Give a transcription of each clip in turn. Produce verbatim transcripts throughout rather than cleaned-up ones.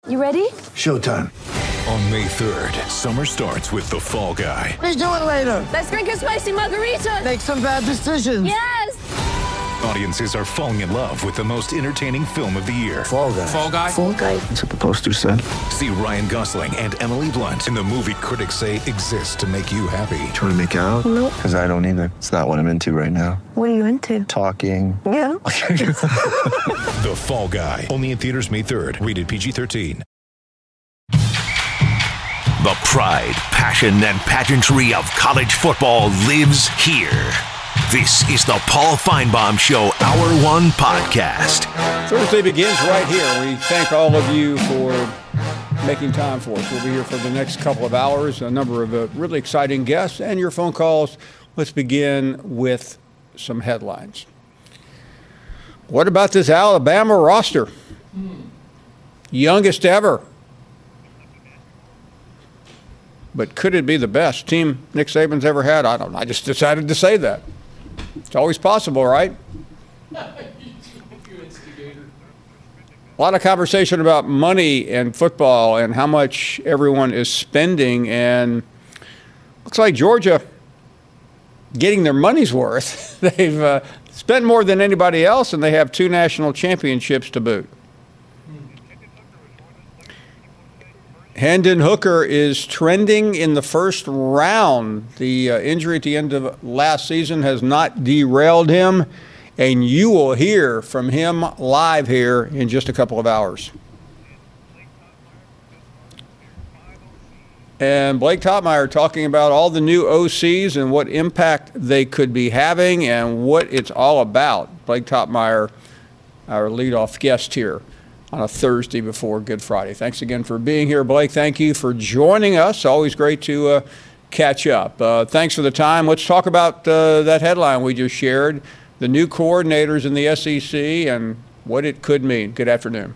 You ready? Showtime. On May third, summer starts with The Fall Guy. Let's do it later. Let's drink a spicy margarita. Make some bad decisions. Yes! Audiences are falling in love with the most entertaining film of the year. Fall Guy. Fall Guy? Fall Guy. That's what the poster said. See Ryan Gosling and Emily Blunt in the movie critics say exists to make you happy. Trying to make it out? Nope. Because I don't either. It's not what I'm into right now. What are you into? Talking. Yeah. The Fall Guy. Only in theaters May third. Rated P G thirteen. The pride, passion, and pageantry of college football lives here. This is the Paul Feinbaum Show Hour One Podcast. Thursday begins right here. We thank all of you for making time for us. We'll be here for the next couple of hours, a number of uh, really exciting guests and your phone calls. Let's begin with some headlines. What about this Alabama roster? Youngest ever. But could it be the best team Nick Saban's ever had? I don't know. I just decided to say that. It's always possible, right? A lot of conversation about money and football and how much everyone is spending. And looks like Georgia getting their money's worth. They've uh, spent more than anybody else, and they have two national championships to boot. Hendon Hooker is trending in the first round. The uh, injury at the end of last season has not derailed him, and you will hear from him live here in just a couple of hours. And Blake Toppmeyer talking about all the new O Cs and what impact they could be having and what it's all about. Blake Toppmeyer, our leadoff guest here on a Thursday before Good Friday. Thanks again for being here, Blake. Thank you for joining us. Always great to uh, catch up. Uh, thanks for the time. Let's talk about uh, that headline we just shared, the new coordinators in the S E C and what it could mean. Good afternoon.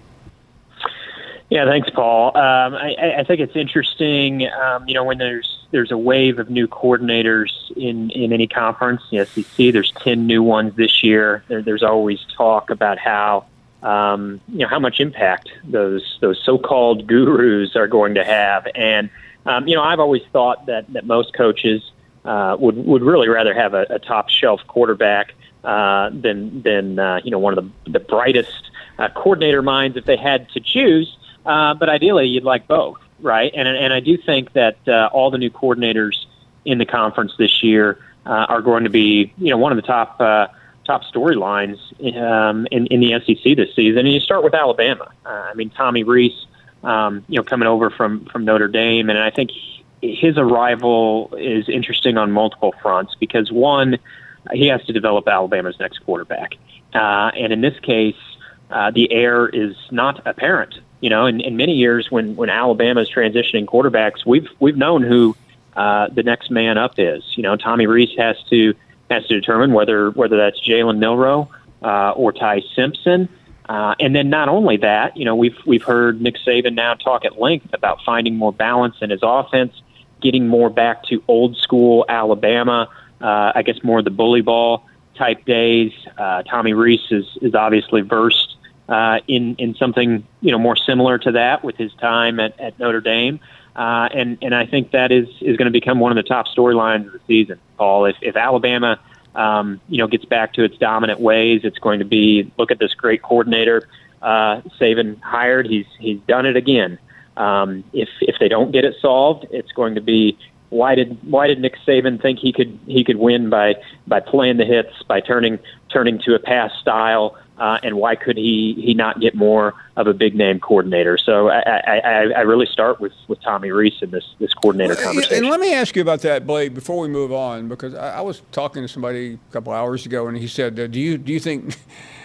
Yeah, thanks, Paul. Um, I, I think it's interesting, um, you know, when there's there's a wave of new coordinators in, in any conference, the S E C, there's ten new ones this year. There, there's always talk about how Um, you know, how much impact those those so-called gurus are going to have. And, um, you know, I've always thought that, that most coaches uh, would, would really rather have a, a top-shelf quarterback uh, than, than uh, you know, one of the, the brightest uh, coordinator minds if they had to choose. Uh, but ideally, you'd like both, right? And, and I do think that uh, all the new coordinators in the conference this year uh, are going to be, you know, one of the top uh top storylines um, in, in the S E C this season. And you start with Alabama. Uh, I mean, Tommy Rees, um, you know, coming over from, from Notre Dame. And I think his arrival is interesting on multiple fronts because, one, he has to develop Alabama's next quarterback. Uh, and in this case, uh, the heir is not apparent. You know, in, in many years when, when Alabama is transitioning quarterbacks, we've we've known who uh, the next man up is. You know, Tommy Rees has to has to determine whether whether that's Jalen Milroe uh, or Ty Simpson. Uh, and then not only that, you know, we've we've heard Nick Saban now talk at length about finding more balance in his offense, getting more back to old school Alabama, uh, I guess more of the bully ball type days. Uh, Tommy Rees is, is obviously versed uh, in, in something, you know, more similar to that with his time at, at Notre Dame. Uh, and, and I think that is, is going to become one of the top storylines of the season, Paul. If, if Alabama, um, you know, gets back to its dominant ways, it's going to be, look at this great coordinator uh, Saban hired. He's he's done it again. Um, if if they don't get it solved, it's going to be why did why did Nick Saban think he could he could win by by playing the hits, by turning turning to a pass style? Uh, and why could he, he not get more of a big name coordinator? So I, I, I really start with, with Tommy Rees in this this coordinator well, conversation. And let me ask you about that, Blake, before we move on, because I, I was talking to somebody a couple hours ago, and he said, uh, "Do you do you think?"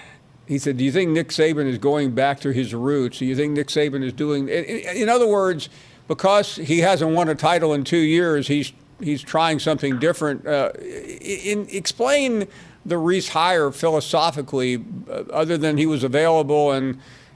He said, "Do you think Nick Saban is going back to his roots? Do you think Nick Saban is doing?" In, in other words, because he hasn't won a title in two years, he's he's trying something different. Uh, in, explain the Rees hire philosophically, uh, other than he was available and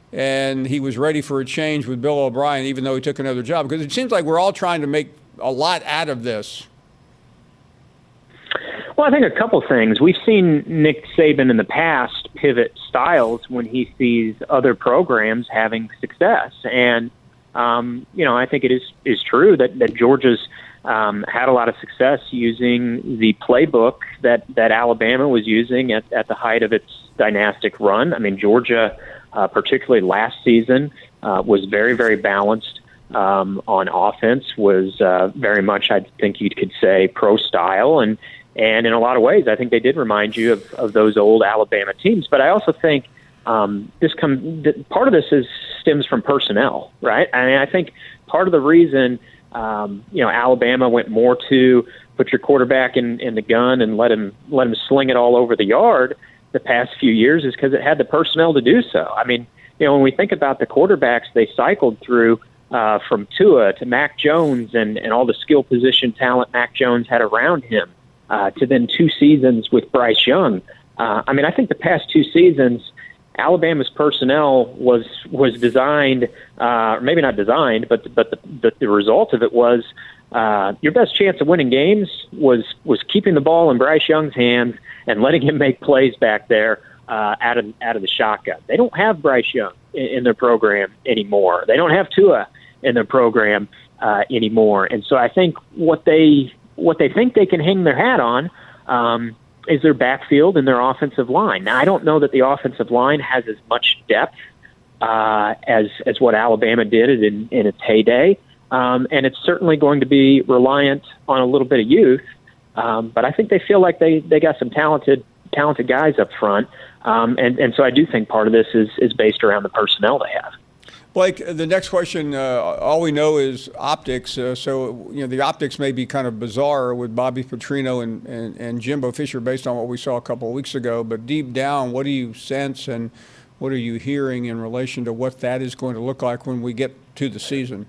and he was ready for a change with Bill O'Brien, even though he took another job. Because it seems like we're all trying to make a lot out of this. Well, I think a couple things. We've seen Nick Saban in the past pivot styles when he sees other programs having success. And, um, you know, I think it is, is true that, that Georgia's um, had a lot of success using the playbook that, that Alabama was using at, at the height of its dynastic run. I mean, Georgia, uh, particularly last season, uh, was very, very balanced. Um, on offense, was uh, very much, I think you could say, pro style. And, and in a lot of ways, I think they did remind you of, of those old Alabama teams. But I also think um, this come, part of this is stems from personnel, right? I mean, I think part of the reason, um, you know, Alabama went more to put your quarterback in, in the gun and let him, let him sling it all over the yard the past few years is because it had the personnel to do so. I mean, you know, when we think about the quarterbacks they cycled through, Uh, from Tua to Mac Jones and, and all the skill position talent Mac Jones had around him, uh, to then two seasons with Bryce Young. Uh, I mean, I think the past two seasons, Alabama's personnel was was designed, uh, maybe not designed, but but the, the, the result of it was uh, your best chance of winning games was was keeping the ball in Bryce Young's hands and letting him make plays back there uh, out of out of the shotgun. They don't have Bryce Young in, in their program anymore. They don't have Tua in their program uh, anymore. And so I think what they what they think they can hang their hat on um, is their backfield and their offensive line. Now, I don't know that the offensive line has as much depth uh, as as what Alabama did in, in its heyday, um, and it's certainly going to be reliant on a little bit of youth. Um, but I think they feel like they, they got some talented talented guys up front, um, and and so I do think part of this is is based around the personnel they have. Blake, the next question, uh, all we know is optics. Uh, so, you know, the optics may be kind of bizarre with Bobby Petrino and, and, and Jimbo Fisher based on what we saw a couple of weeks ago. But deep down, what do you sense and what are you hearing in relation to what that is going to look like when we get to the season?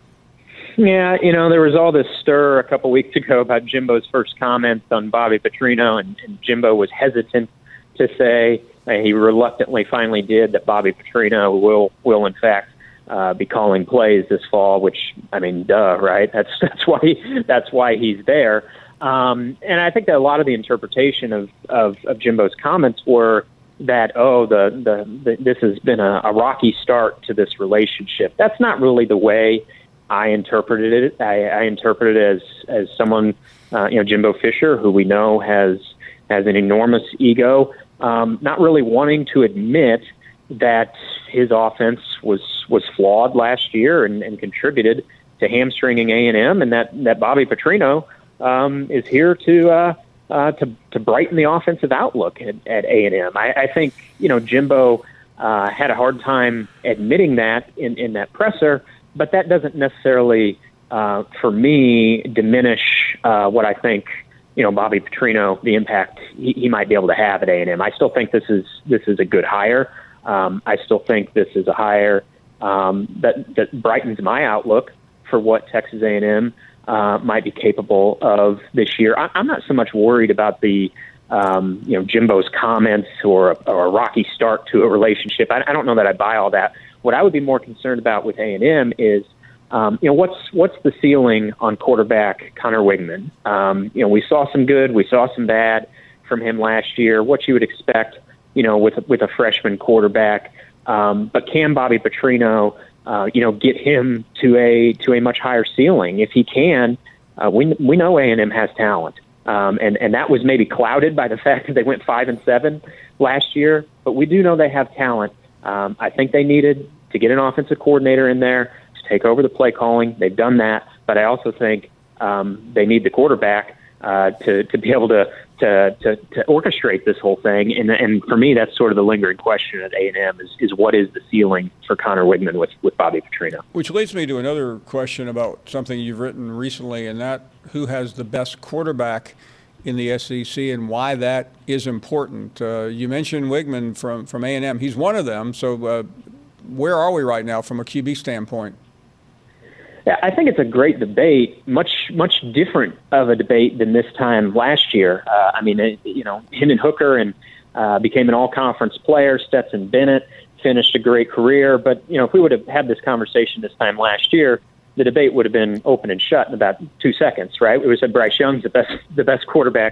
Yeah, you know, there was all this stir a couple of weeks ago about Jimbo's first comments on Bobby Petrino, and, and Jimbo was hesitant to say, uh, he reluctantly finally did, that Bobby Petrino will, will in fact, Uh, be calling plays this fall, which, I mean, duh, right? That's that's why he, that's why he's there. Um, and I think that a lot of the interpretation of, of, of Jimbo's comments were that, oh, the, the, the this has been a, a rocky start to this relationship. That's not really the way I interpreted it. I, I interpreted it as as someone, uh, you know, Jimbo Fisher, who we know has has an enormous ego, um, not really wanting to admit that his offense was was flawed last year and, and contributed to hamstringing A and M, and that, that Bobby Petrino um, is here to, uh, uh, to to brighten the offensive outlook at, at A and M. I, I think, you know, Jimbo uh, had a hard time admitting that in, in that presser, but that doesn't necessarily, uh, for me, diminish uh, what I think, you know, Bobby Petrino, the impact he, he might be able to have at A and M. I still think this is this is a good hire. Um, I still think this is a hire um, that, that brightens my outlook for what Texas A and M uh, might be capable of this year. I, I'm not so much worried about the, um, you know, Jimbo's comments or a, or a rocky start to a relationship. I, I don't know that I buy all that. What I would be more concerned about with A and M is, um, you know, what's what's the ceiling on quarterback Connor Wigman? Um, you know, we saw some good, we saw some bad from him last year. What you would expect, you know, with with a freshman quarterback, um, but can Bobby Petrino, uh, you know, get him to a to a much higher ceiling? If he can, uh, we we know A and M has talent, um, and and that was maybe clouded by the fact that they went five and seven last year. But we do know they have talent. Um, I think they needed to get an offensive coordinator in there to take over the play calling. They've done that, but I also think um, they need the quarterback uh, to to be able to. To, to, to orchestrate this whole thing. And, and for me, that's sort of the lingering question at A and M is, is what is the ceiling for Connor Wigman with, with Bobby Petrino? Which leads me to another question about something you've written recently, and that who has the best quarterback in the S E C and why that is important. Uh, you mentioned Wigman from, from A and M. He's one of them. So uh, where are we right now from a Q B standpoint? Yeah, I think it's a great debate, much much different of a debate than this time last year. Uh, I mean, it, you know, Hendon Hooker and uh, became an all-conference player. Stetson Bennett finished a great career. But, you know, if we would have had this conversation this time last year, the debate would have been open and shut in about two seconds, right? We would have said Bryce Young's the best the best quarterback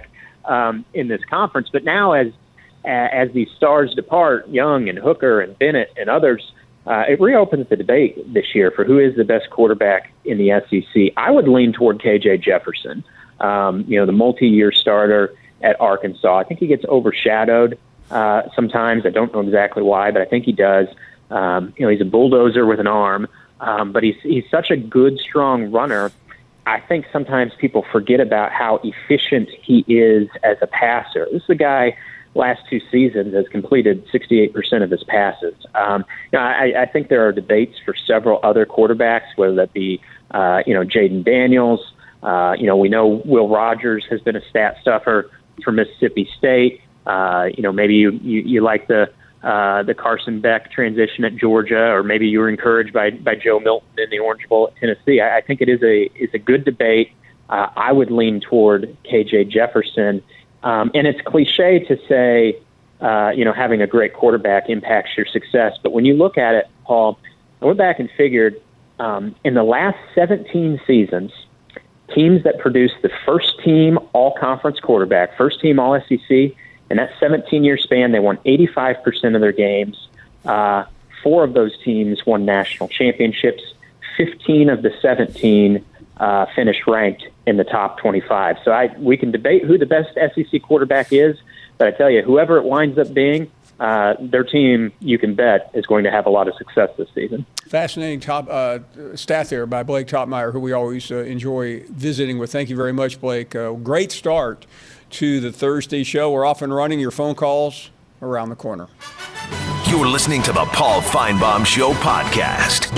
um, in this conference. But now as as these stars depart, Young and Hooker and Bennett and others, uh, it reopens the debate this year for who is the best quarterback in the S E C. I would lean toward K J Jefferson, um, you know, the multi-year starter at Arkansas. I think he gets overshadowed uh, sometimes. I don't know exactly why, but I think he does. Um, you know, he's a bulldozer with an arm, um, but he's he's such a good, strong runner. I think sometimes people forget about how efficient he is as a passer. This is a guy, last two seasons, has completed sixty-eight percent of his passes. Um, you know, I, I think there are debates for several other quarterbacks, whether that be, uh, you know, Jaden Daniels. Uh, you know, we know Will Rogers has been a stat stuffer for Mississippi State. Uh, you know, maybe you, you, you like the uh, the Carson Beck transition at Georgia, or maybe you were encouraged by, by Joe Milton in the Orange Bowl at Tennessee. I, I think it is a is a good debate. Uh, I would lean toward K J Jefferson. Um, and it's cliche to say, uh, you know, having a great quarterback impacts your success. But when you look at it, Paul, I went back and figured um, in the last seventeen seasons, teams that produced the first team all-conference quarterback, first team all-S E C, in that seventeen-year span, they won eighty-five percent of their games. Uh, four of those teams won national championships. fifteen of the seventeen uh, finished ranked in the top twenty-five. So I, we can debate who the best S E C quarterback is, but I tell you, whoever it winds up being, uh, their team, you can bet, is going to have a lot of success this season. Fascinating top uh, stat there by Blake Topmeyer, who we always uh, enjoy visiting with. Thank you very much, Blake. Uh, great start to the Thursday show. We're off and running. Your phone calls around the corner. You're listening to the Paul Feinbaum Show podcast.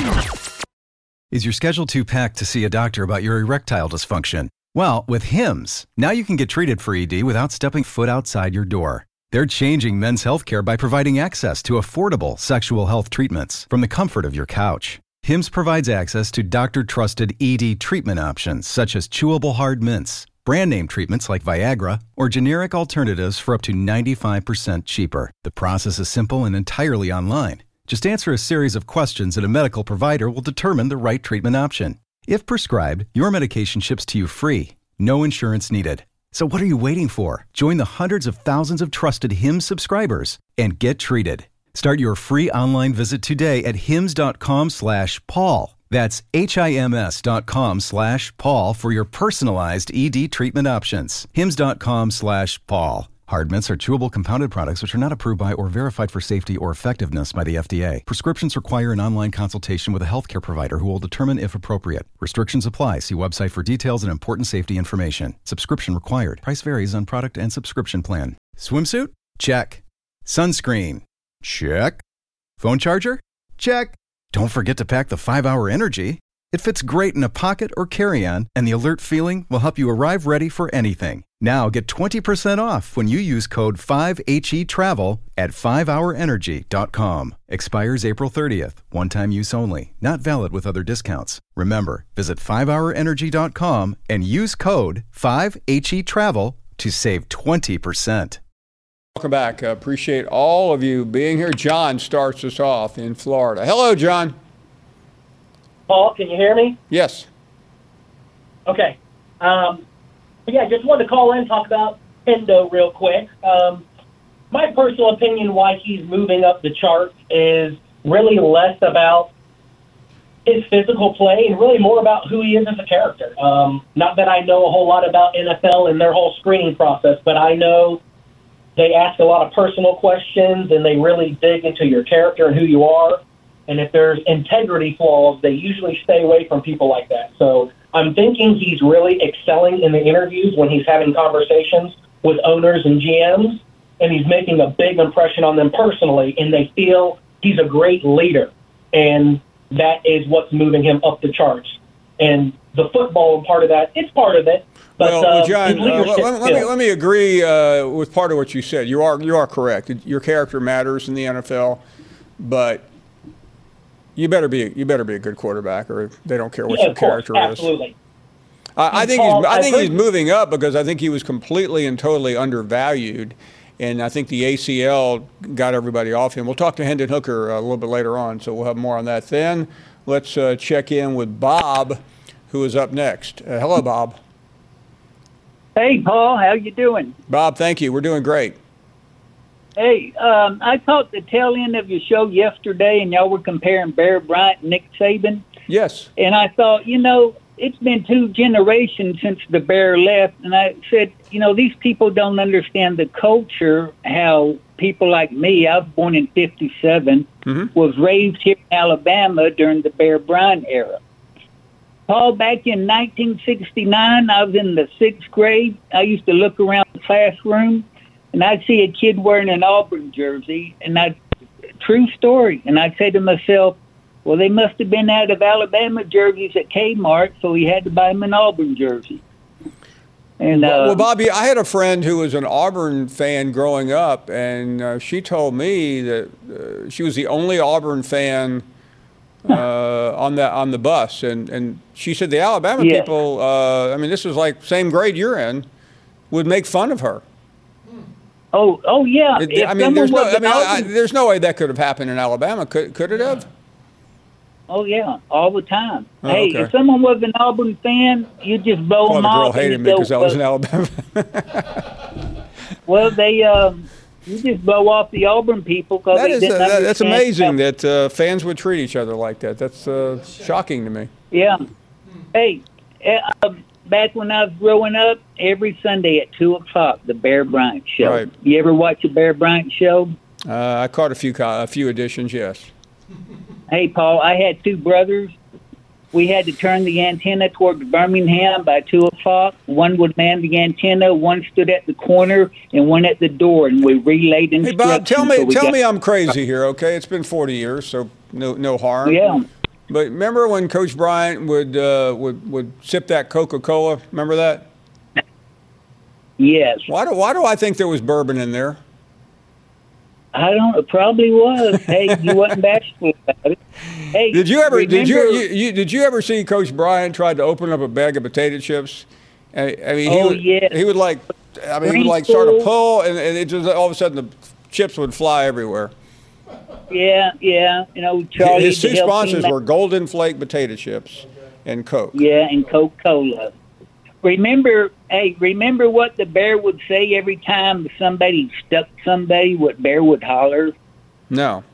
Is your schedule too packed to see a doctor about your erectile dysfunction? Well, with Hims, now you can get treated for E D without stepping foot outside your door. They're changing men's healthcare by providing access to affordable sexual health treatments from the comfort of your couch. Hims provides access to doctor-trusted E D treatment options such as chewable hard mints, brand name treatments like Viagra, or generic alternatives for up to ninety-five percent cheaper. The process is simple and entirely online. Just answer a series of questions and a medical provider will determine the right treatment option. If prescribed, your medication ships to you free. No insurance needed. So what are you waiting for? Join the hundreds of thousands of trusted Hims subscribers and get treated. Start your free online visit today at hims.com slash Paul. That's H-I-M-S dot com slash Paul for your personalized E D treatment options. Hims.com slash Paul. Hard mints are chewable compounded products which are not approved by or verified for safety or effectiveness by the F D A. Prescriptions require an online consultation with a healthcare provider who will determine if appropriate. Restrictions apply. See website for details and important safety information. Subscription required. Price varies on product and subscription plan. Swimsuit? Check. Sunscreen? Check. Phone charger? Check. Don't forget to pack the five hour Energy. It fits great in a pocket or carry-on, and the alert feeling will help you arrive ready for anything. Now get twenty percent off when you use code five H E travel at five hour energy dot com. Expires April thirtieth. One-time use only. Not valid with other discounts. Remember, visit five hour energy dot com and use code five H E travel to save twenty percent. Welcome back. Uh, appreciate all of you being here. John starts us off in Florida. Hello, John. Paul, can you hear me? Yes. Okay. Um, yeah, just wanted to call in and talk about Hendo real quick. Um, my personal opinion why he's moving up the chart is really less about his physical play and really more about who he is as a character. Um, not that I know a whole lot about N F L and their whole screening process, but I know they ask a lot of personal questions and they really dig into your character and who you are. And if there's integrity flaws, they usually stay away from people like that. So I'm thinking he's really excelling in the interviews when he's having conversations with owners and G Ms, and he's making a big impression on them personally, and they feel he's a great leader. And that is what's moving him up the charts. And the football part of that, it's part of it. But, well, uh, John, uh, let, let, me, let me agree uh, with part of what you said. You are you are correct. Your character matters in the N F L, but you better be you better be a good quarterback, or they don't care what yeah, your character course, is. Absolutely. Uh, I think Paul, he's I think I he's moving up because I think he was completely and totally undervalued, and I think the A C L got everybody off him. We'll talk to Hendon Hooker a little bit later on, so we'll have more on that then. Let's uh, check in with Bob, who is up next. Uh, hello, Bob. Hey, Paul, how you doing? Bob, thank you. We're doing great. Hey, um, I caught the tail end of your show yesterday, and y'all were comparing Bear Bryant and Nick Saban. Yes. And I thought, you know, it's been two generations since the Bear left, and I said, you know, these people don't understand the culture, how people like me, I was born in fifty-seven, mm-hmm. was raised here in Alabama during the Bear Bryant era. Paul, back in nineteen sixty-nine, I was in the sixth grade. I used to look around the classroom, and I'd see a kid wearing an Auburn jersey, and I'd, true story, and I'd say to myself, well, they must have been out of Alabama jerseys at Kmart, so he had to buy him an Auburn jersey. And, uh, well, well, Bobby, I had a friend who was an Auburn fan growing up, and uh, she told me that uh, she was the only Auburn fan uh, on the on the bus, and, and she said the Alabama yeah. people, uh, I mean, this was like same grade you're in, would make fun of her. Oh, oh yeah. It, I mean, there's no, I mean, I, I, there's no way that could have happened in Alabama. Could could it have? Oh, yeah, all the time. Oh, hey, okay. if someone was an Auburn fan, you just blow well, them the girl off. hated me because I was in Alabama. Well, they, um, you just blow off the Auburn people because that they is, didn't uh, that, That's amazing how, that uh, fans would treat each other like that. That's uh, shocking to me. Yeah. Hey, uh, back when I was growing up, every Sunday at two o'clock, the Bear Bryant Show. Right. You ever watch the Bear Bryant Show? Uh, I caught a few a few editions, yes. Hey, Paul, I had two brothers. We had to turn the antenna toward Birmingham by two o'clock. One would man the antenna, one stood at the corner, and one at the door, and we relayed instructions. Hey, Bob, tell me, so tell got- me I'm crazy here, okay? It's been forty years, so no no harm. Yeah. But remember when Coach Bryant would uh, would would sip that Coca-Cola? Remember that? Yes. Why do Why do I think there was bourbon in there? I don't. It probably was. Hey, you wasn't bashful about it. Hey, Did you ever? remember, Did you, you, you Did you ever see Coach Bryant try to open up a bag of potato chips? I, I mean, he Oh, would, yeah. he would like. I mean, he would like start to pull, and, and it just all of a sudden the chips would fly everywhere. Yeah, yeah. You know, Charlie. His two to help sponsors him were Golden Flake potato chips and Coke. Yeah, and Coca-Cola. Remember, hey, remember what the Bear would say every time somebody stuck somebody? What Bear would holler? No.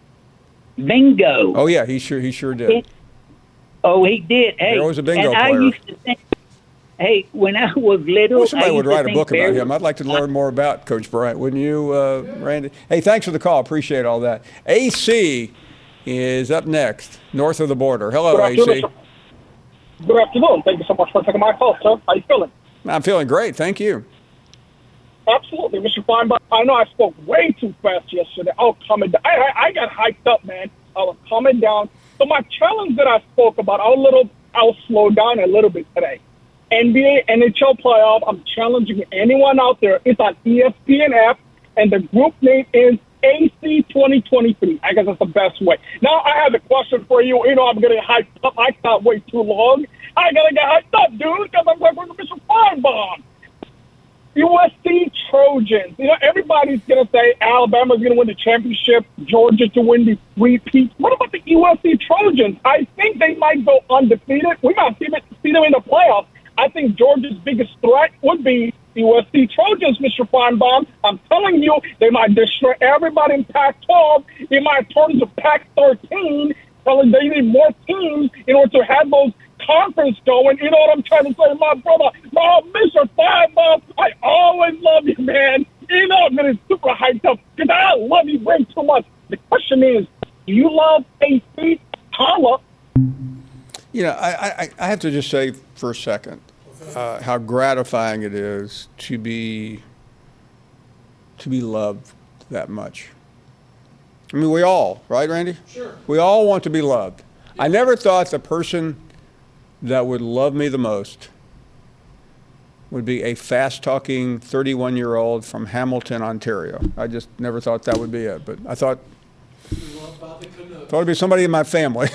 Bingo. Oh yeah, he sure he sure did. Oh, he did. Hey, There was a bingo and I player. used to think, hey, when I was little, I wish somebody I would used to write a think book Bear about him. I'd like to learn more about Coach Bryant, wouldn't you, uh, Randy? Hey, thanks for the call. Appreciate all that. A C is up next, north of the border. Hello, Good A C. afternoon. Good afternoon. Thank you so much for taking my call, sir. How you feeling? I'm feeling great. Thank you. Absolutely, Mister Feinberg. I know I spoke way too fast yesterday. I was coming down. I, I, I got hyped up, man. I was coming down. So my challenge that I spoke about, I'll little, I'll slow down a little bit today. N B A, N H L playoff. I'm challenging anyone out there. It's on E S P N F, and the group name is A C twenty twenty-three. I guess that's the best way. Now I have a question for you. You know I'm getting hyped up. I thought way too long. I gotta get hyped up, dude, because I'm working with Mister Feinbaum. U S C Trojans. You know, everybody's going to say Alabama's going to win the championship, Georgia to win the repeat. What about the U S C Trojans? I think they might go undefeated. We might see them, see them in the playoffs. I think Georgia's biggest threat would be the U S C Trojans, Mister Feinbaum. I'm telling you, they might destroy everybody in Pac twelve. They might turn to Pac thirteen, telling they need more teams in order to have those conference going. You know what I'm trying to say, my brother? My Mister Feinbaum, I always love you, man. You know I'm getting super hyped up because I love you way too much. The question is, do you love A C? Holla. You know, I, I, I have to just say for a second uh, how gratifying it is to be to be loved that much. I mean, we all, right, Randy? Sure. We all want to be loved. I never thought the person that would love me the most would be a fast-talking thirty-one-year-old from Hamilton, Ontario. I just never thought that would be it, but I thought, thought it would be somebody in my family.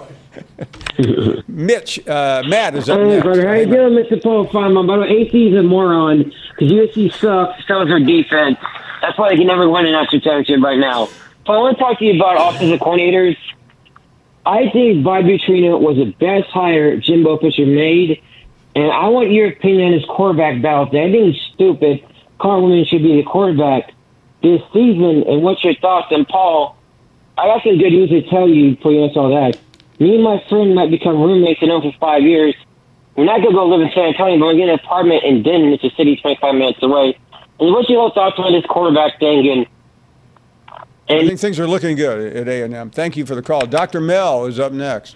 Mitch, uh, Matt is up Hey, next. brother. How you doing, Mister Paul Feinbaum? By the way, A C's a moron because U S C sucks. So is their defense. That's why they can never win an national championship right now. But I want to talk to you about offensive coordinators. I think Vi Butrino was the best hire Jimbo Fisher made, And I want your opinion on this quarterback battle. I think it's stupid. Carlin should be the quarterback this season. And what's your thoughts? And Paul, I got some good news to tell you before you answer all that. Me and my friend might become roommates and know for five years. We're not going to go live in San Antonio, but we're getting an apartment in Denton. It's a city twenty-five minutes away. And what's your whole thoughts on this quarterback thing? And, and I think things are looking good at A and M. Thank you for the call. Doctor Mel is up next.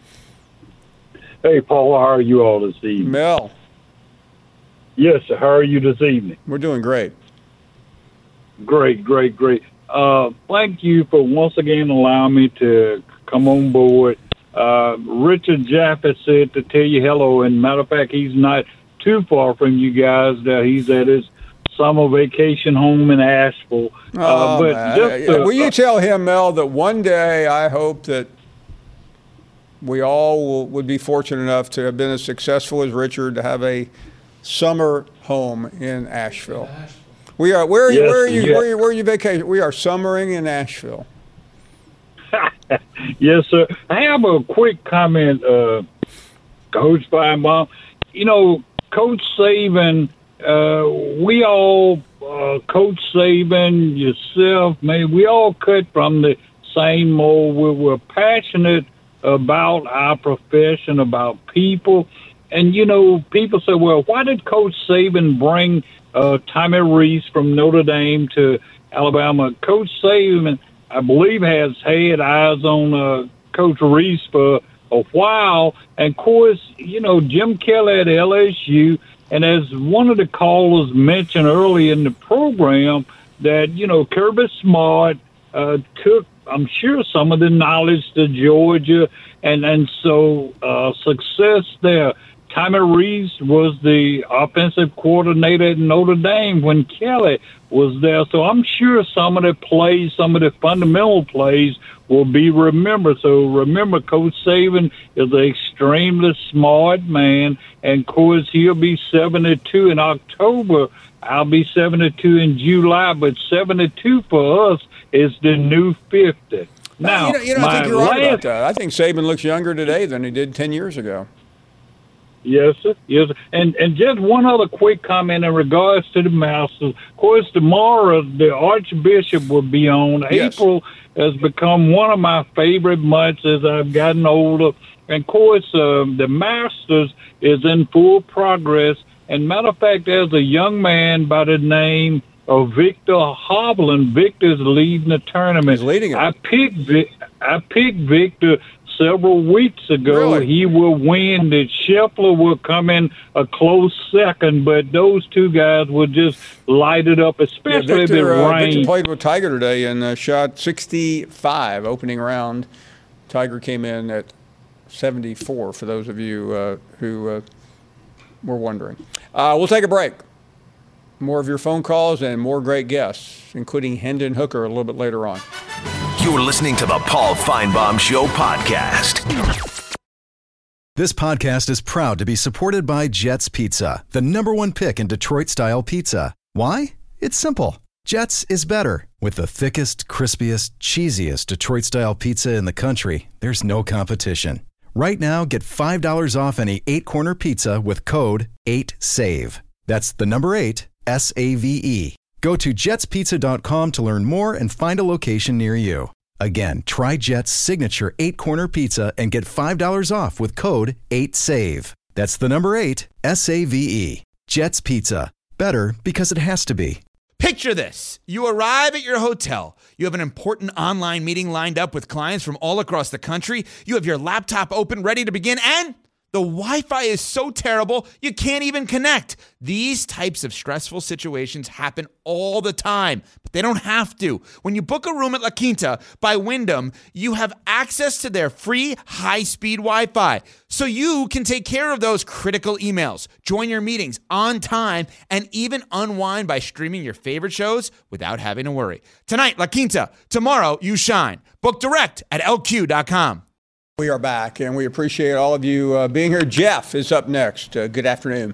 Hey, Paul, how are you all this evening? Mel. Yes, sir. How are you this evening? We're doing great. Great, great, great. Uh, thank you for once again allowing me to come on board. Uh, Richard Jaffe said to tell you hello, and matter of fact, he's not too far from you guys. Uh, he's at his summer vacation home in Asheville. Uh, Oh, but man. just, uh, Will you tell him, Mel, that one day I hope that we all will, would be fortunate enough to have been as successful as Richard to have a summer home in Asheville. We are. Where are you? Yes, where are you? yes. Where are you? Where are you vacation? We are summering in Asheville. Yes, sir. I have a quick comment, uh, Coach Feinbaum. You know, Coach Saban, uh, we all, uh, Coach Saban, yourself, man, we all cut from the same mold. We're, we're passionate about our profession, about people. And, you know, people say, well, why did Coach Saban bring uh, Tommy Rees from Notre Dame to Alabama? Coach Saban, I believe, has had eyes on uh, Coach Rees for a while. And, of course, you know, Jim Kelly at L S U, and as one of the callers mentioned early in the program, that, you know, Kirby Smart uh, took, I'm sure, some of the knowledge to Georgia, and, and so uh, success there. Tommy Rees was the offensive coordinator at Notre Dame when Kelly was there. So I'm sure some of the plays, some of the fundamental plays will be remembered. So remember, Coach Saban is an extremely smart man. And, of course, he'll be seventy-two in October. I'll be seventy-two in July. But seventy-two for us is the new fifty. Now, you know, you know I my think you're right about last- that. I think Saban looks younger today than he did ten years ago. Yes, sir. Yes, sir. And and just one other quick comment in regards to the Masters. Of course, tomorrow the Archbishop will be on. Yes. April has become one of my favorite months as I've gotten older. And of course, uh, the Masters is in full progress. And matter of fact, there's a young man by the name of Victor Hovland. Victor's leading the tournament. He's leading it. I picked Vic, I picked Victor several weeks ago. Really? He will win. The Scheffler will come in a close second, but those two guys will just light it up, Yeah, especially if it Victor, uh, rains. Victor played with Tiger today and uh, shot sixty-five opening round. Tiger came in at seventy-four, for those of you uh, who uh, were wondering. Uh, we'll take a break. More of your phone calls and more great guests, including Hendon Hooker a little bit later on. You're listening to the Paul Feinbaum Show podcast. This podcast is proud to be supported by Jets Pizza, the number one pick in Detroit-style pizza. Why? It's simple. Jets is better. With the thickest, crispiest, cheesiest Detroit-style pizza in the country, there's no competition. Right now, get five dollars off any eight-corner pizza with code eight save. That's the number eight, S A V E. Go to jets pizza dot com to learn more and find a location near you. Again, try Jet's signature eight-corner pizza and get five dollars off with code eight save. That's the number eight, S A V E. Jet's Pizza. Better because it has to be. Picture this. You arrive at your hotel. You have an important online meeting lined up with clients from all across the country. You have your laptop open, ready to begin, and the Wi-Fi is so terrible, you can't even connect. These types of stressful situations happen all the time, but they don't have to. When you book a room at La Quinta by Wyndham, you have access to their free high-speed Wi-Fi, so you can take care of those critical emails, join your meetings on time, and even unwind by streaming your favorite shows without having to worry. Tonight, La Quinta. Tomorrow, you shine. Book direct at L Q dot com. We are back, and we appreciate all of you uh, being here. Jeff is up next. Uh, good afternoon.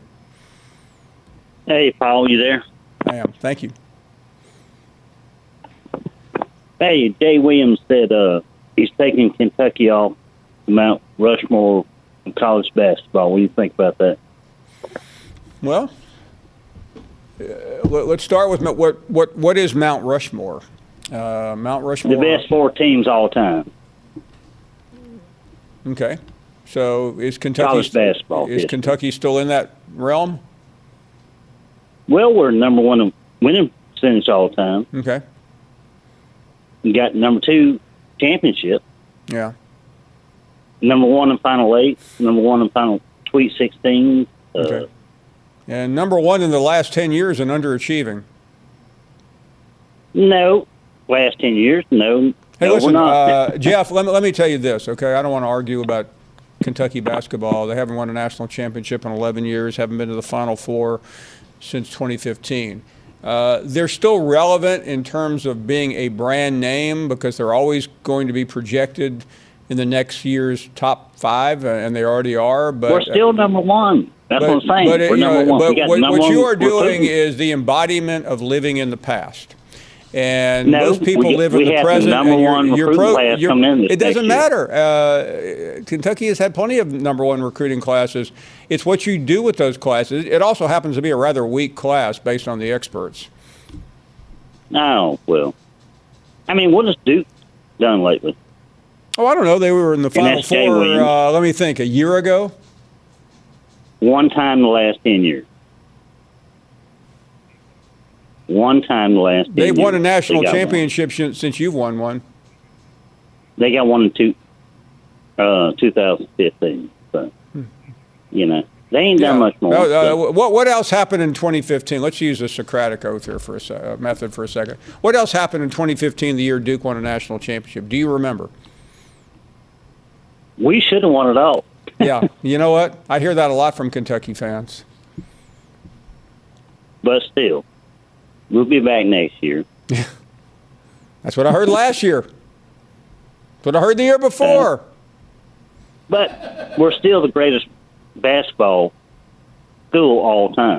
Hey, Paul, you there? I am. Thank you. Hey, Jay Williams said uh, he's taking Kentucky off Mount Rushmore in college basketball. What do you think about that? Well, uh, let, let's start with what what what is Mount Rushmore? Uh, Mount Rushmore. The best four teams all time. Okay, so is Kentucky College basketball, is yes. Kentucky still in that realm? Well, we're number one in winning percentage all the time. Okay. We got number two championship. Yeah. Number one in Final Eight. Number one in Final Sweet Sixteen. Uh, Okay. And number one in the last ten years in underachieving. No, last ten years, no. Hey, no, listen, we're not. uh, Jeff. Let me let me tell you this, okay? I don't want to argue about Kentucky basketball. They haven't won a national championship in eleven years. Haven't been to the Final Four since twenty fifteen. Uh, they're still relevant in terms of being a brand name because they're always going to be projected in the next year's top five, uh, and they already are. But we're still number one. That's but, what I'm saying. But, we're you number know, one. but We got what, number what you one are doing recruiting. is the embodiment of living in the past. And No, most people we- live in we the have the present. number and you're- one you're recruiting pro- class you're- coming in this It doesn't next matter. Uh, Kentucky has had plenty of number one recruiting classes. It's what you do with those classes. It also happens to be a rather weak class based on the experts. Oh, well. I mean, what has Duke done lately? Oh, I don't know. They were in the Final that's Jay Four, Williams. uh, let me think, a year ago? One time in the last ten years. One time in the last ten They've years. won a national They got one. championship sh- since you've won one. They got one in two, uh, twenty fifteen. So, you know, they ain't done much more. Uh, uh, so. what what else happened in twenty fifteen? Let's use a Socratic oath here for a se- uh, method for a second. What else happened in twenty fifteen, the year Duke won a national championship? Do you remember? We should have won it all. Yeah, you know what? I hear that a lot from Kentucky fans. But still, we'll be back next year. That's what I heard last year. That's what I heard the year before. But we're still the greatest basketball school all time.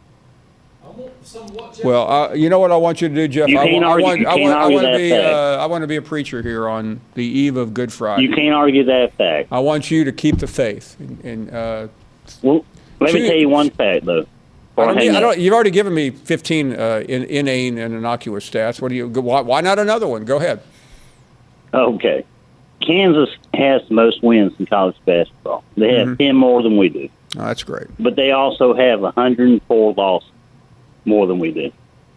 Well, uh, you know what I want you to do, Jeff? You I, can't wa- I argue- want, you I can't want, I argue want to that be, fact. uh, I want to be a preacher here on the eve of Good Friday. You can't argue that fact. I want you to keep the faith. And, and uh, Well, let me Choose- tell you one fact, though. I don't, Hang need- I up. don't, you've already given me fifteen uh, in, inane and innocuous stats. What do you? Why, why not another one? Go ahead. Okay. Kansas has the most wins in college basketball. They have Mhm. ten more than we do. Oh, that's great. But they also have one hundred four losses more than we do.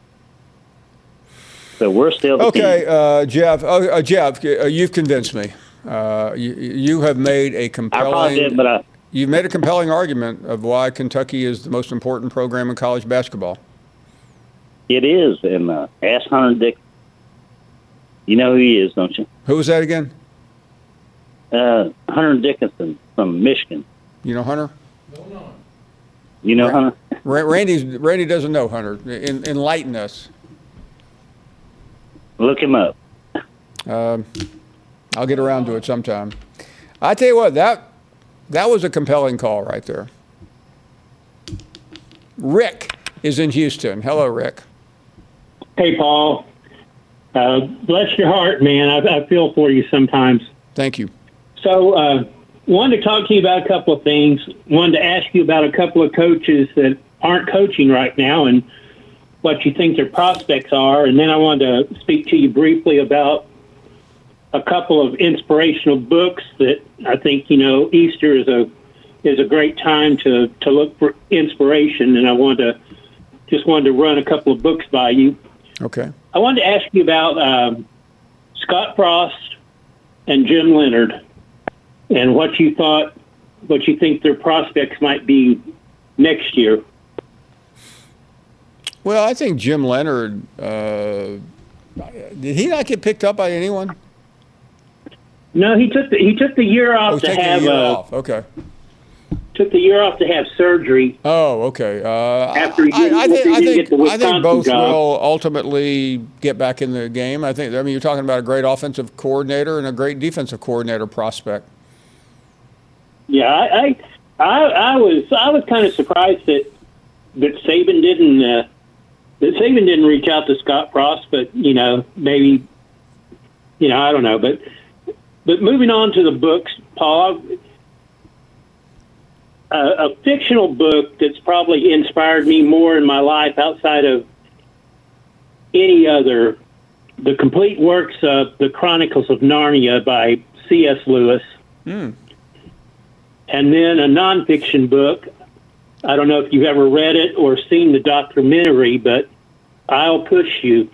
So we're still the Okay, team. uh, Jeff. Uh, uh, Jeff, uh, you've convinced me. Uh, you, you have made a I compelling. probably did, but I, You've made a compelling argument of why Kentucky is the most important program in college basketball. it is. And uh, ask Hunter Dick. You know who he is, don't you? Who was that again? Uh, Hunter Dickinson from Michigan. You know Hunter? You know Hunter? Ra- Randy's, Randy doesn't know Hunter. En- enlighten us. Look him up. Um, I'll get around to it sometime. I tell you what, that that was a compelling call right there. Rick is in Houston. Hello, Rick. Hey, Paul. Uh, bless your heart, man. I, I feel for you sometimes. Thank you. So, uh, wanted to talk to you about a couple of things. Wanted to ask you about a couple of coaches that aren't coaching right now and what you think their prospects are. And then I wanted to speak to you briefly about a couple of inspirational books that I think, you know, Easter is a is a great time to, to look for inspiration. And I wanted to just wanted to run a couple of books by you. Okay. I wanted to ask you about um, Scott Frost and Jim Leonard and what you thought, what you think their prospects might be next year. Well, I think Jim Leonard, uh, did he not get picked up by anyone? No, he took the, he took the year off Oh, he's to taking have a year uh, off. Okay. took the year off to have surgery. Oh, okay. Uh, After he didn't- I, I after think he I didn't think get the I think Wisconsin both job. will ultimately get back in the game. I think. I mean, you're talking about a great offensive coordinator and a great defensive coordinator prospect. Yeah, I I, I, I was I was kind of surprised that that Saban didn't uh, that Saban didn't reach out to Scott Frost, but you know maybe you know I don't know, but but moving on to the books, Paul. a, a fictional book that's probably inspired me more in my life outside of any other, the complete works of The Chronicles of Narnia by C S Lewis. Mm. And then a nonfiction book. I don't know if you've ever read it or seen the documentary, but I'll Push You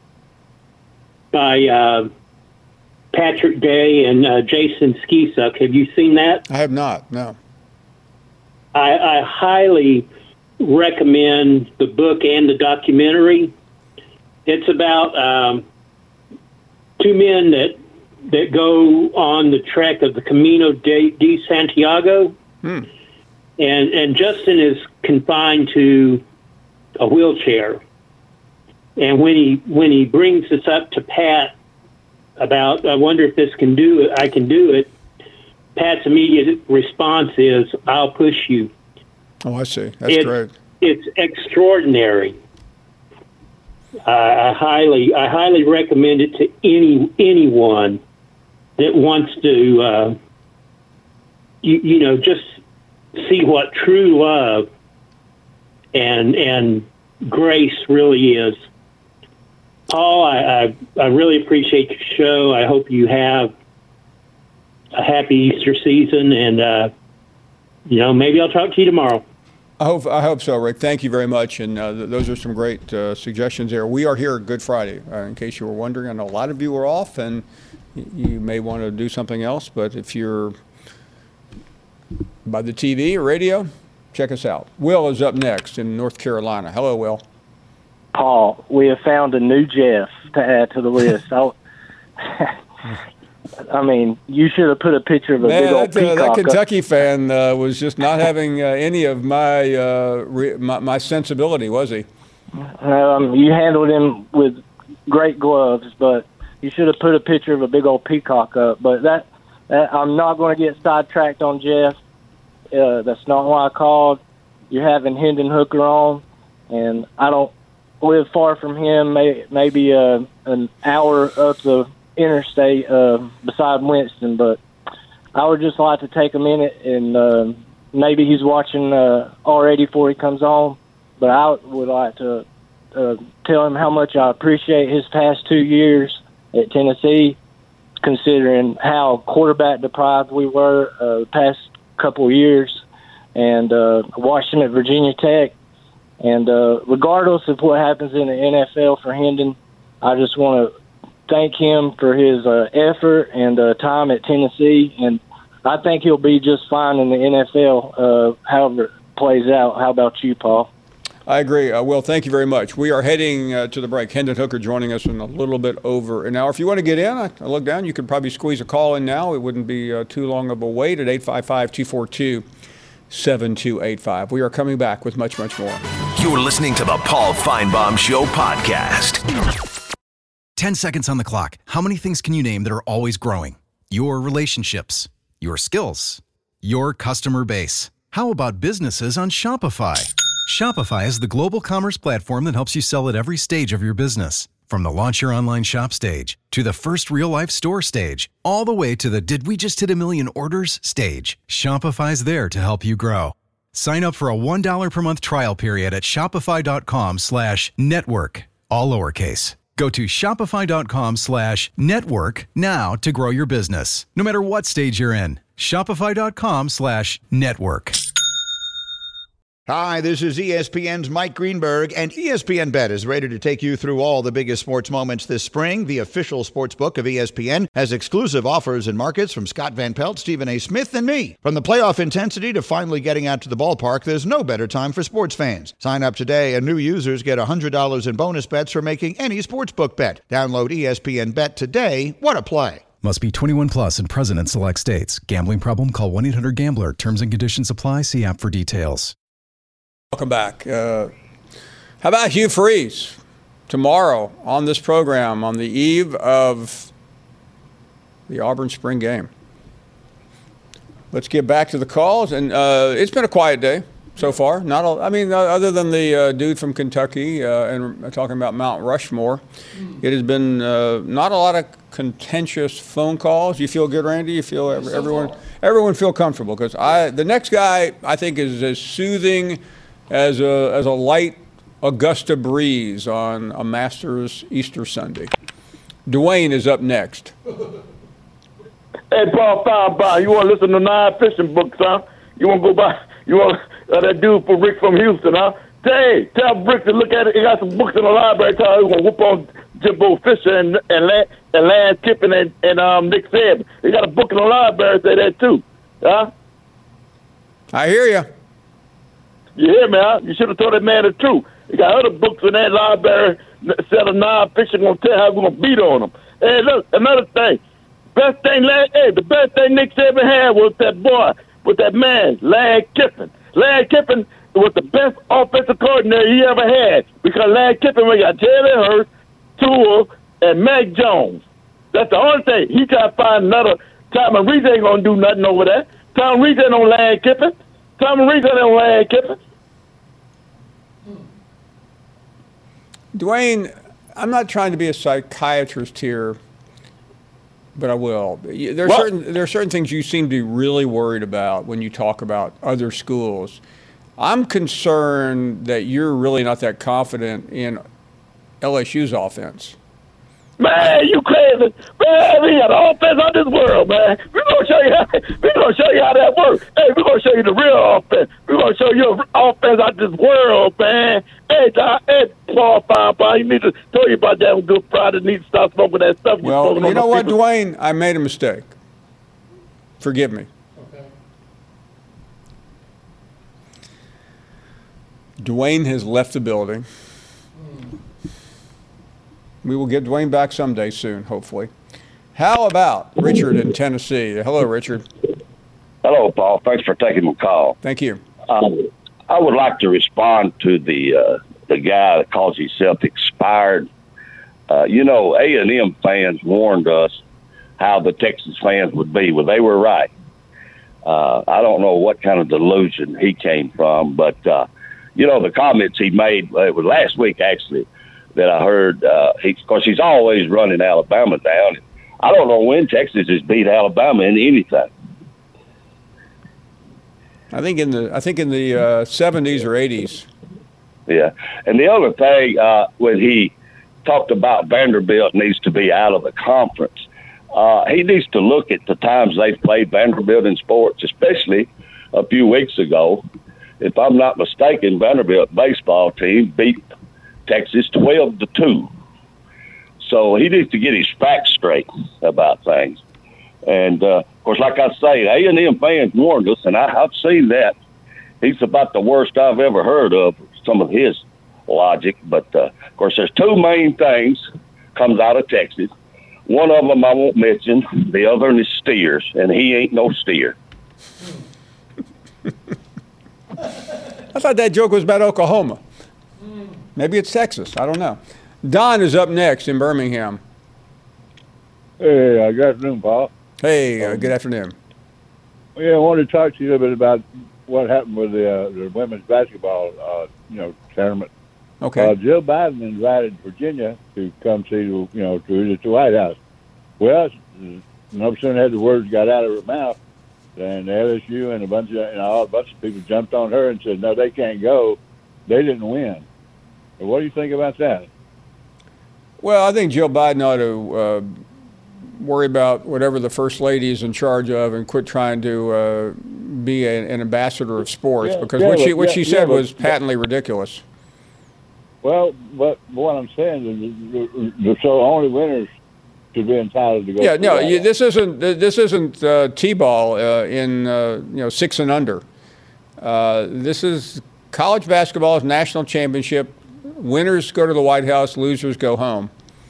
by uh, Patrick Day and uh, Jason Skisuk. Have you seen that? I have not, no. I, I highly recommend the book and the documentary. It's about um, two men that that go on the trek of the Camino de, de Santiago, hmm. and and Justin is confined to a wheelchair. And when he when he brings this up to Pat about, I wonder if this can do it, I can do it, Pat's immediate response is, I'll push you. Oh, I see. That's it's, great. It's extraordinary. Uh, I highly I highly recommend it to any anyone that wants to, uh, you, you know, just see what true love and and grace really is. Paul, I, I, I really appreciate your show. I hope you have a happy Easter season, and, uh, you know, maybe I'll talk to you tomorrow. I hope, I hope so, Rick. Thank you very much, and uh, th- those are some great uh, suggestions there. We are here Good Friday, uh, in case you were wondering. I know a lot of you are off, and y- you may want to do something else, but if you're by the T V or radio, check us out. Will is up next in North Carolina. Hello, Will. Paul, we have found a new Jeff to add to the list. I mean, you should have put a picture of a Man, big old that, uh, peacock. that Kentucky fan uh, was just not having uh, any of my, uh, re- my my sensibility, was he? Um, you handled him with great gloves, but you should have put a picture of a big old peacock up. But that, that I'm not going to get sidetracked on Jeff. Uh, that's not why I called. You're having Hendon Hooker on, and I don't live far from him, may, maybe uh, an hour up the interstate uh, beside Winston, but I would just like to take a minute and uh, maybe he's watching uh, already before he comes on, but I would like to uh, tell him how much I appreciate his past two years at Tennessee, considering how quarterback deprived we were uh, the past couple of years, and uh, watching at Virginia Tech. And uh, regardless of what happens in the N F L for Hendon, I just want to thank him for his uh, effort and uh, time at Tennessee. And I think he'll be just fine in the N F L, uh, however it plays out. How about you, Paul? I agree. Uh, well, thank you very much. We are heading uh, to the break. Hendon Hooker joining us in a little bit over an hour. If you want to get in, I, I look down. You could probably squeeze a call in now. It wouldn't be uh, too long of a wait at eight five five, two four two, seven two eight five. We are coming back with much, much more. You're listening to the Paul Feinbaum Show podcast. ten seconds on the clock. How many things can you name that are always growing? Your relationships, your skills, your customer base. How about businesses on Shopify? Shopify is the global commerce platform that helps you sell at every stage of your business. From the launch your online shop stage to the first real life store stage, all the way to the did we just hit a million orders stage. Shopify's there to help you grow. Sign up for a one dollar per month trial period at shopify.com slash network, all lowercase. Go to shopify.com slash network now to grow your business. No matter what stage you're in, shopify.com slash network. Hi, this is E S P N's Mike Greenberg, and E S P N Bet is ready to take you through all the biggest sports moments this spring. The official sports book of E S P N has exclusive offers and markets from Scott Van Pelt, Stephen A. Smith, and me. From the playoff intensity to finally getting out to the ballpark, there's no better time for sports fans. Sign up today, and new users get one hundred dollars in bonus bets for making any sportsbook bet. Download E S P N Bet today. What a play. Must be twenty-one plus and present in select states. Gambling problem? Call one eight hundred gambler. Terms and conditions apply. See app for details. Welcome back. Uh, how about Hugh Freeze tomorrow on this program on the eve of the Auburn spring game? Let's get back to the calls. And uh, it's been a quiet day so far. Not, a, I mean, uh, other than the uh, dude from Kentucky uh, and talking about Mount Rushmore, it has been uh, not a lot of contentious phone calls. You feel good, Randy? You feel every, everyone everyone feel comfortable? Because I the next guy I think is as soothing as a as a light Augusta breeze on a Masters Easter Sunday. Dwayne is up next. Hey, Paul Feinbaum, you want to listen to nine fishing books, huh? You want to go by, you want uh, that dude for Rick from Houston, huh? Hey, tell Rick to look at it. He got some books in the library. Tell him he's going to whoop on Jimbo Fisher and and, Lan, and Lance Kiffin and, and um, Nick Saban. He got a book in the library say that too, huh? I hear you. You hear me, huh? You should have told that man the truth. He got other books in that library, set of non-fiction, going to tell how we're going to beat on them. Hey, look, another thing. Best thing, hey, the best thing Nick Saban had was that boy, with that man, Lance Kiffin. Lance Kiffin was the best offensive coordinator he ever had because Lance Kiffin, we got Jalen Hurts, Tua, and Mac Jones. That's the only thing. He tried to find another. Tom Reese ain't going to do nothing over there. Tom Reese ain't on Lance Kiffin. Tom Reese ain't on Lance Kiffin. Dwayne, I'm not trying to be a psychiatrist here, but I will. There are What? certain there are certain things you seem to be really worried about when you talk about other schools. I'm concerned that you're really not that confident in L S U's offense. Man, you crazy. Man, we got an offense out this world, man. We're going to show you how, we're going to show you how that works. Hey, we're going to show you the real offense. We're going to show you an offense out this world, man. Hey, Tom, hey, Paul Feinbaum, you need to tell you about that on Good Friday. You need to stop smoking that stuff. You're Well, smoking you on know the what, people. Dwayne? I made a mistake. Forgive me. Dwayne has left the building. We will get Dwayne back someday soon, hopefully. How about Richard in Tennessee? Hello, Richard. Hello, Paul. Thanks for taking my call. Thank you. Um, I would like to respond to the uh, the guy that calls himself expired. Uh, you know, A and M fans warned us how the Texas fans would be. Well, they were right. Uh, I don't know what kind of delusion he came from, but, uh, you know, the comments he made, uh, it was last week, actually, that I heard. Uh, he, of course, he's always running Alabama down. I don't know when Texas has beat Alabama in anything. I think in the I think in the uh, seventies or eighties. Yeah, and the other thing, uh, when he talked about Vanderbilt needs to be out of the conference, uh, he needs to look at the times they've played Vanderbilt in sports, especially a few weeks ago. If I'm not mistaken, Vanderbilt baseball team beat Texas twelve to two. So he needs to get his facts straight about things. And, uh, of course, like I say, A and M fans warned us, and I, I've seen that. He's about the worst I've ever heard of, some of his logic. But, uh, of course, there's two main things comes out of Texas. One of them I won't mention. The other is steers, and he ain't no steer. I thought that joke was about Oklahoma. Maybe it's Texas. I don't know. Don is up next in Birmingham. Hey, uh, good afternoon, Paul. Hey, uh, good afternoon. Yeah, I wanted to talk to you a little bit about what happened with the, uh, the women's basketball, uh, you know, tournament. Okay. Uh, Joe Biden invited Virginia to come see, the, you know, to the White House. Well, no sooner had the words got out of her mouth, and the L S U and a bunch of, you know, a bunch of people jumped on her and said, no, they can't go. They didn't win. But what do you think about that? Well, I think Joe Biden ought to uh, worry about whatever the first lady is in charge of and quit trying to uh, be a, an ambassador of sports, Yeah, because yeah, what she but- what yeah, she yeah, said but- was patently ridiculous. Well, but what I'm saying is, the, the, so only winners should be entitled to go. Yeah, to no, the you, this isn't this isn't uh, t-ball uh, in uh, you know six and under. Uh, this is college basketball's national championship. Winners go to the White House, losers go home.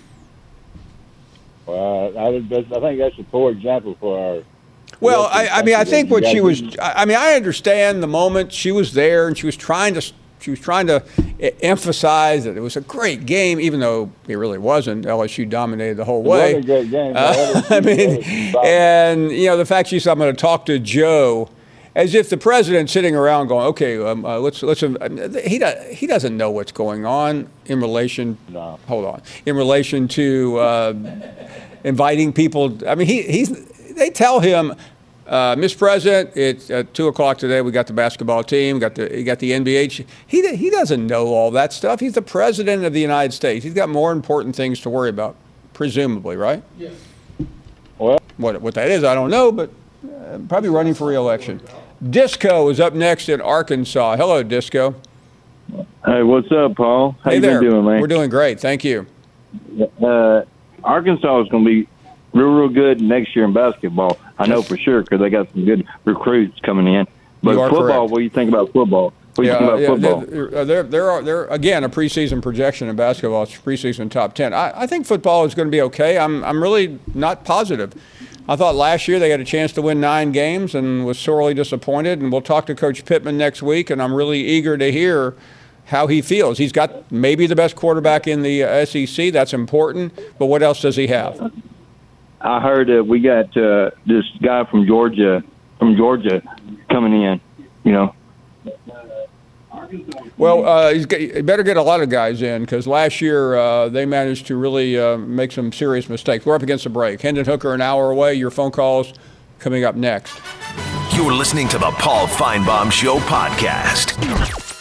Well, I, would, I think that's a poor example for our. Well, I, I mean, I think what she was. I mean, I understand the moment she was there and she was trying to. She was trying to emphasize that it was a great game, even though it really wasn't. L S U dominated the whole way. It was a great game. Uh, I mean, and you know, the fact she said, "I'm going to talk to Joe," as if the president's sitting around going, okay, um, uh, let's let's. Um, he does, he doesn't know what's going on in relation. No. Hold on, in relation to uh, inviting people. I mean, he he's. They tell him, uh, Mister President, it's at two o'clock today. We got the basketball team. Got the you got the N B A. He he doesn't know all that stuff. He's the president of the United States. He's got more important things to worry about, presumably, right? Yes. Well, what what that is, I don't know, but uh, probably running for re-election. Disco is up next in Arkansas. Hello, Disco. Hey, what's up, Paul? How hey you there. been doing, man? We're doing great, thank you. Uh, Arkansas is going to be real, real good next year in basketball. I know for sure because they got some good recruits coming in. But You are football, correct. what do you think about football? What do you Yeah, think about yeah, football? There, there, there are there again a preseason projection in basketball. It's preseason top ten. I, I think football is going to be okay. I'm I'm really not positive. I thought last year they had a chance to win nine games and was sorely disappointed. And we'll talk to Coach Pittman next week, and I'm really eager to hear how he feels. He's got maybe the best quarterback in the uh, S E C. That's important. But what else does he have? I heard that we got uh, this guy from Georgia, from Georgia, coming in. You know. Well, uh, he's got, he better get a lot of guys in because last year uh, they managed to really uh, make some serious mistakes. We're up against the break. Hendon Hooker an hour away. Your phone calls coming up next. You're listening to the Paul Feinbaum Show podcast.